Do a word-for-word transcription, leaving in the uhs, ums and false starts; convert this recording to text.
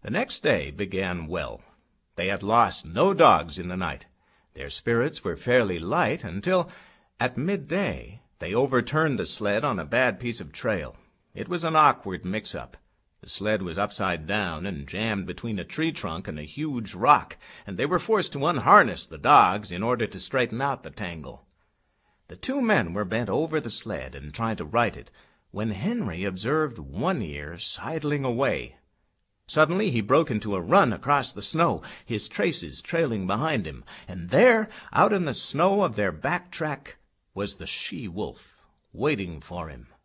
The next day began well. They had lost no dogs in the night. Their spirits were fairly light until, at midday, they overturned the sled on a bad piece of trail. It was an awkward mix-up. The sled was upside down and jammed between a tree trunk and a huge rock, and they were forced to unharness the dogs in order to straighten out the tangle. The two men were bent over the sled and trying to right it, when Henry observed One Ear sidling away. Suddenly he broke into a run across the snow, his traces trailing behind him, and there, out in the snow of their back track, was the she-wolf, waiting for him.